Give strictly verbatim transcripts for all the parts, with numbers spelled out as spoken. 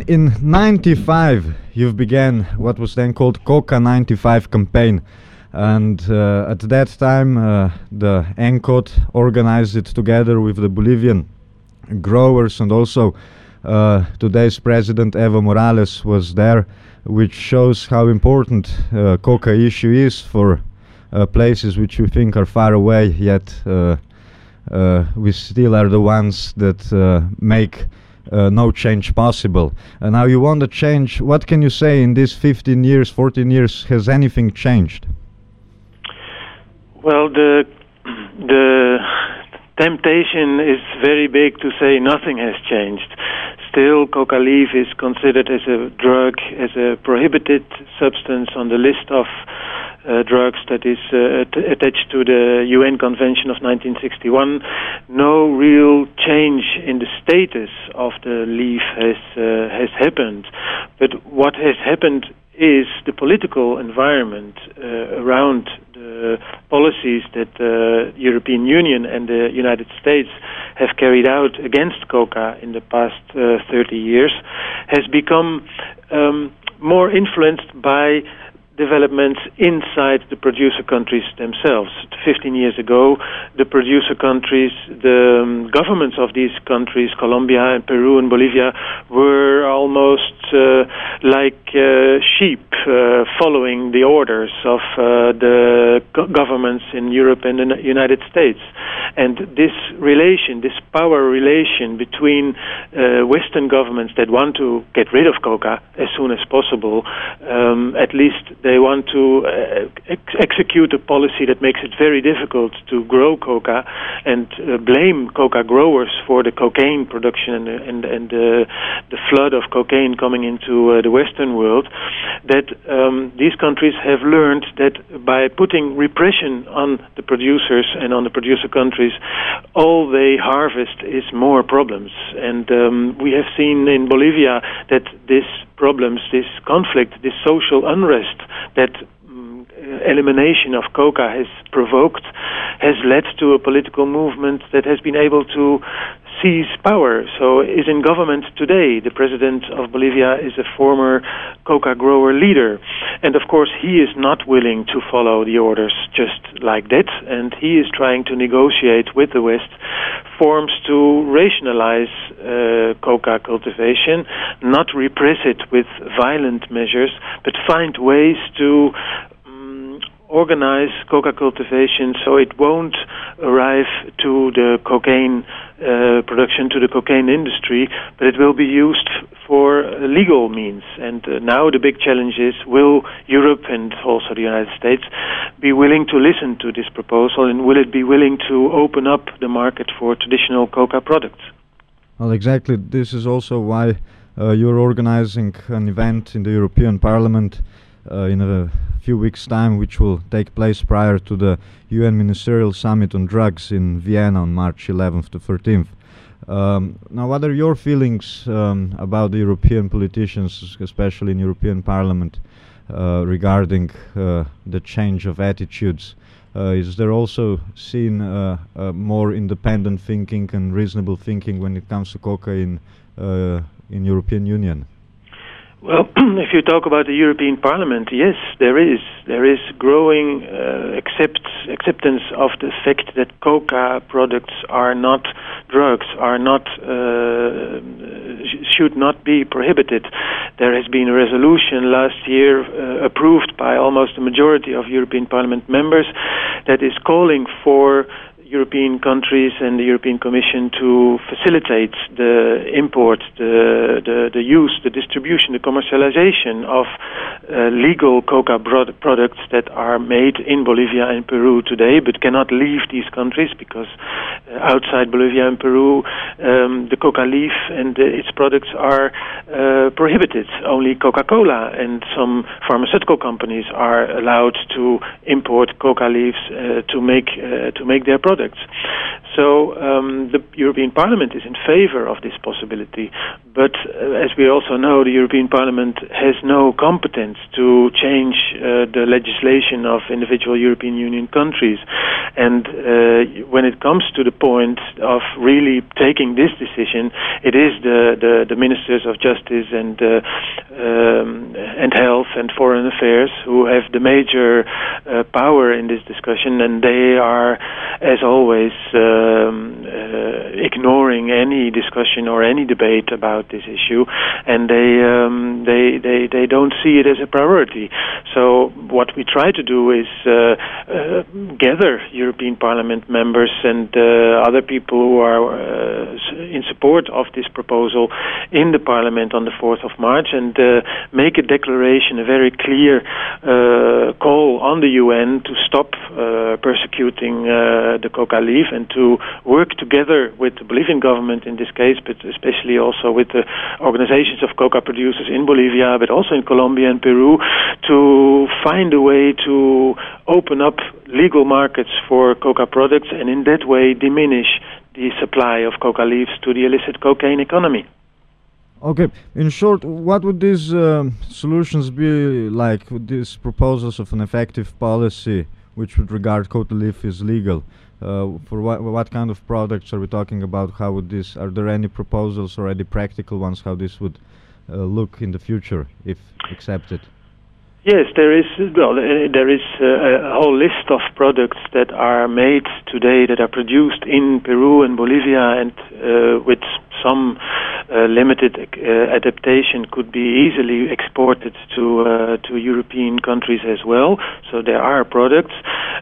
in ninety-five, you began what was then called Coca ninety-five campaign. And uh, at that time, uh, the ENCOT organized it together with the Bolivian growers, and also uh, today's president Evo Morales was there, which shows how important uh, coca issue is for uh, places which we think are far away, yet uh, uh, we still are the ones that uh, make uh, no change possible. And now you want to change. What can you say in these fifteen years, fourteen years? Has anything changed? Well, the the temptation is very big to say nothing has changed. Still, coca leaf is considered as a drug, as a prohibited substance on the list of uh, drugs that is uh, t- attached to the U N Convention of nineteen sixty-one. No real change in the status of the leaf has uh, has happened. But what has happened is the political environment uh, around the policies that the European Union and the United States have carried out against coca in the past uh, thirty years has become um, more influenced by developments inside the producer countries themselves. fifteen years ago, the producer countries, the um, governments of these countries, Colombia and Peru and Bolivia, were almost uh, like uh, sheep uh, following the orders of uh, the go- governments in Europe and the United States. And this relation, this power relation between uh, Western governments that want to get rid of coca as soon as possible, um, at least they want to uh, ex- execute a policy that makes it very difficult to grow coca, and uh, blame coca growers for the cocaine production and and, and uh, the flood of cocaine coming into uh, the Western world, that um, these countries have learned that by putting repression on the producers and on the producer countries, all they harvest is more problems. And um, we have seen in Bolivia that this problems, this conflict, this social unrest that um, elimination of coca has provoked has led to a political movement that has been able to seize power. So is in government today. The president of Bolivia is a former coca grower leader. And of course he is not willing to follow the orders just like that, and he is trying to negotiate with the West forms to rationalize uh, coca cultivation, not repress it with violent measures, but find ways to organize coca cultivation so it won't arrive to the cocaine uh, production, to the cocaine industry, but it will be used f- for uh, legal means. And uh, now the big challenge is, will Europe and also the United States be willing to listen to this proposal, and will it be willing to open up the market for traditional coca products? Well, exactly. This is also why uh, you're organizing an event in the European Parliament uh, in a few weeks' time, which will take place prior to the U N Ministerial Summit on Drugs in Vienna on March eleventh to thirteenth. Um, now, what are your feelings um, about the European politicians, especially in European Parliament, uh, regarding uh, the change of attitudes? Uh, is there also seen uh, uh, more independent thinking and reasonable thinking when it comes to coca in uh, in European Union? Well, if you talk about the European Parliament, yes, there is. There is growing uh, accept, acceptance of the fact that coca products are not drugs, are not uh, sh- should not be prohibited. There has been a resolution last year uh, approved by almost a majority of European Parliament members that is calling for European countries and the European Commission to facilitate the import, the the, the use, the distribution, the commercialization of uh, legal coca pro- products that are made in Bolivia and Peru today, but cannot leave these countries because uh, outside Bolivia and Peru, um, the coca leaf and uh, its products are uh, prohibited. Only Coca-Cola and some pharmaceutical companies are allowed to import coca leaves uh, to make uh, to make their products. So um, the European Parliament is in favor of this possibility, but uh, as we also know, the European Parliament has no competence to change uh, the legislation of individual European Union countries. And uh, when it comes to the point of really taking this decision, it is the, the, the ministers of justice and uh, um, and health and foreign affairs who have the major uh, power in this discussion, and they are, as always, um, uh, ignoring any discussion or any debate about this issue, and they um, they they they don't see it as a priority. So what we try to do is uh, uh, gather European Parliament members and uh, other people who are uh, in support of this proposal in the Parliament on the fourth of March, and uh, make a declaration, a very clear uh, call on the U N to stop uh, persecuting uh, the coca leaf, and to work together with the Bolivian government in this case, but especially also with the organizations of coca producers in Bolivia, but also in Colombia and Peru, to find a way to open up legal markets for coca products, and in that way diminish the supply of coca leaves to the illicit cocaine economy. Okay, in short, what would these um, solutions be like, with these proposals of an effective policy which would regard coca leaf as legal? Uh, for what, what kind of products are we talking about? How would this, are there any proposals or any practical ones how this would uh, look in the future if accepted? Yes, there is. Well, there is a whole list of products that are made today that are produced in Peru and Bolivia, and uh, with some uh, limited uh, adaptation could be easily exported to uh, to European countries as well. So there are products.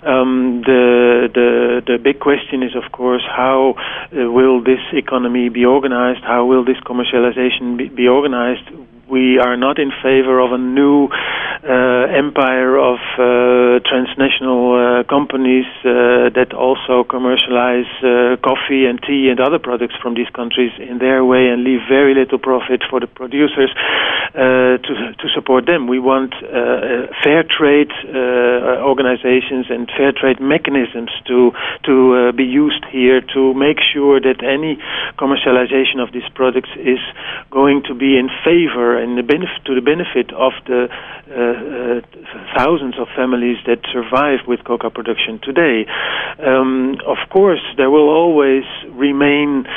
Um, the the the big question is, of course, how uh, will this economy be organized? How will this commercialization be, be organized? We are not in favor of a new uh, empire of uh, transnational uh, companies uh, that also commercialize uh, coffee and tea and other products from these countries in their way and leave very little profit for the producers uh, to to support them. We want uh, fair trade uh, organizations and fair trade mechanisms to to uh, be used here to make sure that any commercialization of these products is going to be in favor and the benefit, to the benefit of the uh, uh, thousands of families that survive with coca production today. Um, of course, there will always remain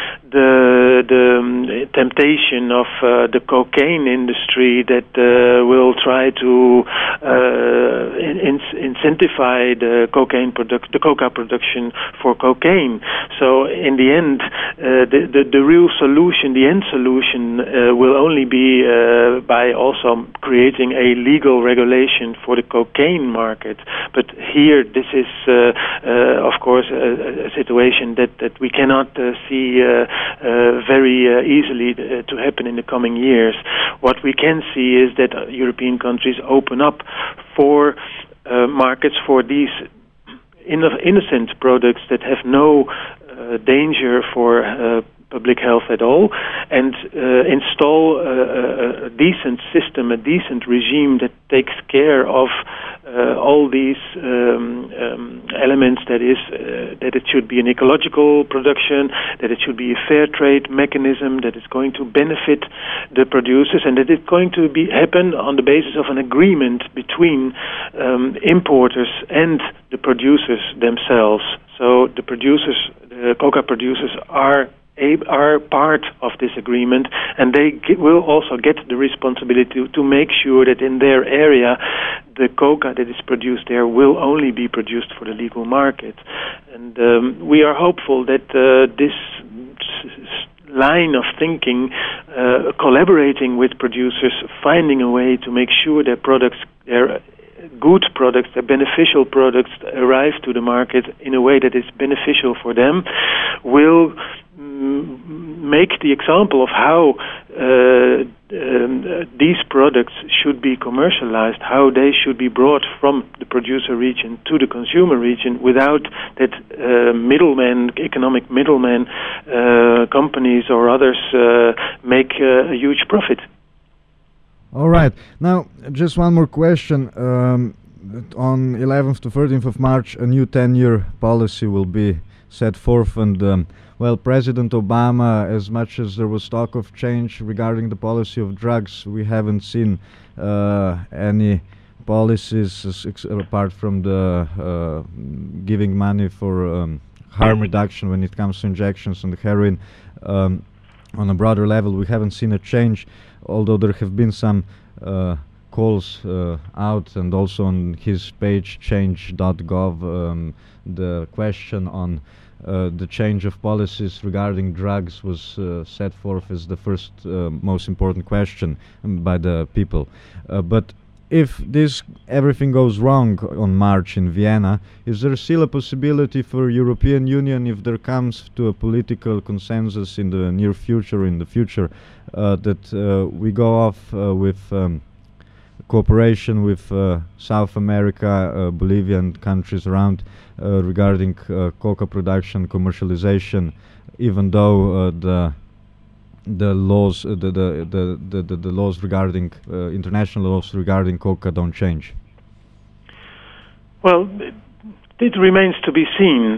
the the um, temptation of uh, the cocaine industry that uh, will try to uh, in, in, incentivize the cocaine product, the coca production for cocaine. So, in the end, uh, the, the the real solution, the end solution, uh, will only be uh, by also creating a legal regulation for the cocaine market. But here, this is, uh, uh, of course, a, a situation that, that we cannot uh, see uh, uh, very uh, easily uh, to happen in the coming years. What we can see is that uh, European countries open up for uh, markets for these inno- innocent products that have no uh, danger for uh, public health at all, and uh, install a, a decent system, a decent regime that takes care of uh, all these um, um, elements. That is, uh, that it should be an ecological production, that it should be a fair trade mechanism, that it's going to benefit the producers, and that it's going to be happen on the basis of an agreement between um, importers and the producers themselves. So the producers, the coca producers, are are part of this agreement, and they get, will also get the responsibility to, to make sure that in their area the coca that is produced there will only be produced for the legal market. And um, we are hopeful that uh, this line of thinking, uh, collaborating with producers, finding a way to make sure their products, their good products, their beneficial products arrive to the market in a way that is beneficial for them, will make the example of how uh, um, uh, these products should be commercialized, how they should be brought from the producer region to the consumer region without that uh, middlemen, economic middlemen, uh, companies or others uh, make uh, a huge profit. All right. Now, just one more question. Um, on eleventh to thirteenth of March, a new ten-year policy will be set forth. And um, well, President Obama, as much as there was talk of change regarding the policy of drugs, we haven't seen uh, any policies s- ex- apart from the uh, giving money for um, harm reduction when it comes to injections and heroin. Um, on a broader level, we haven't seen a change, although there have been some uh, calls uh, out, and also on his page change dot gov, um, the question on uh, the change of policies regarding drugs was uh, set forth as the first uh, most important question um, by the people. Uh, but if this everything goes wrong on March in Vienna, is there still a possibility for European Union, if there comes to a political consensus in the near future, in the future, uh, that uh, we go off uh, with um, cooperation with uh, South America, uh, Bolivia and countries around uh, regarding uh, coca production, commercialization, even though uh, the the laws, uh, the, the, the, the, the, the laws regarding, uh, international laws regarding coca don't change? Well, it, it remains to be seen.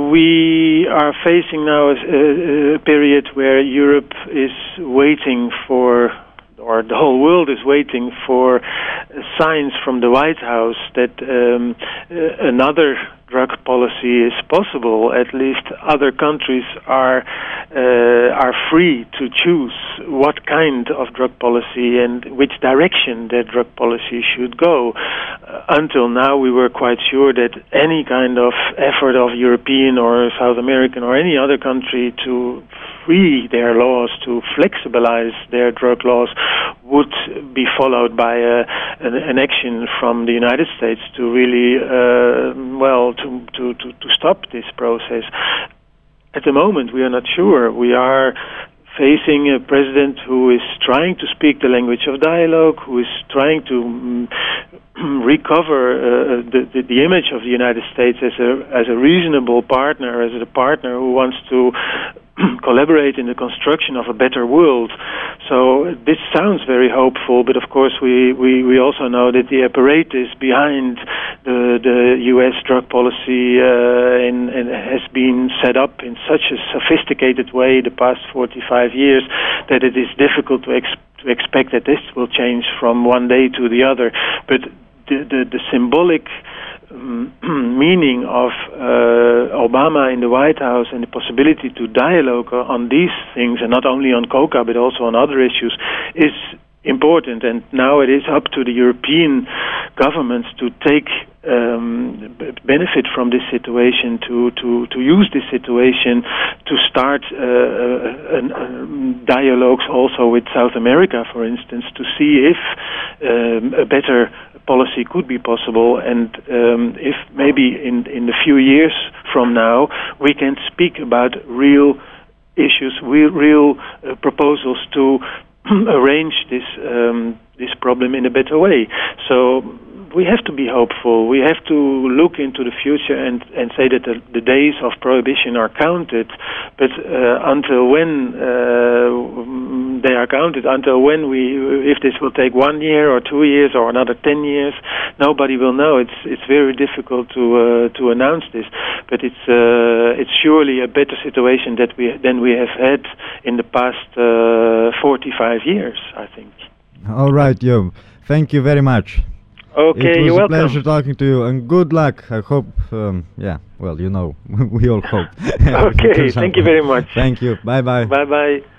We are facing now a, a period where Europe is waiting for, or the whole world is waiting for signs from the White House that um, uh, another drug policy is possible. At least other countries are uh, are free to choose what kind of drug policy and which direction that drug policy should go. Uh, until now, we were quite sure that any kind of effort of European or South American or any other country to free their laws, to flexibilize their drug laws, would be followed by a, an, an action from the United States to really, uh, well, to, to, to, to stop this process. At the moment, we are not sure. We are facing a president who is trying to speak the language of dialogue, who is trying to um, recover uh, the, the, the image of the United States as a as a reasonable partner, as a partner who wants to collaborate in the construction of a better world. So this sounds very hopeful, but of course we, we, we also know that the apparatus behind the, the U S drug policy uh, in, in has been set up in such a sophisticated way the past forty-five years that it is difficult to, ex- to expect that this will change from one day to the other. But the, the, the symbolic Um, meaning of uh, Obama in the White House and the possibility to dialogue on these things, and not only on coca but also on other issues, is important. And now it is up to the European governments to take um, b- benefit from this situation, to, to, to use this situation to start uh, uh, uh, dialogues also with South America, for instance, to see if um, a better policy could be possible, and um, if maybe in in a few years from now we can speak about real issues, real, real uh, proposals to arrange this um, this problem in a better way. So we have to be hopeful. We have to look into the future and, and say that the, the days of prohibition are counted. But uh, until when uh, they are counted, until when we, if this will take one year or two years or another ten years, nobody will know. It's it's very difficult to uh, to announce this. But it's uh, it's surely a better situation that we than we have had in the past uh, forty-five years, I think. All right, Job. Thank you very much. Okay, it was you're a welcome. pleasure talking to you, and good luck. I hope, um, yeah, well, you know, we all hope. Okay, thank you very much. Thank you. Bye-bye. Bye-bye.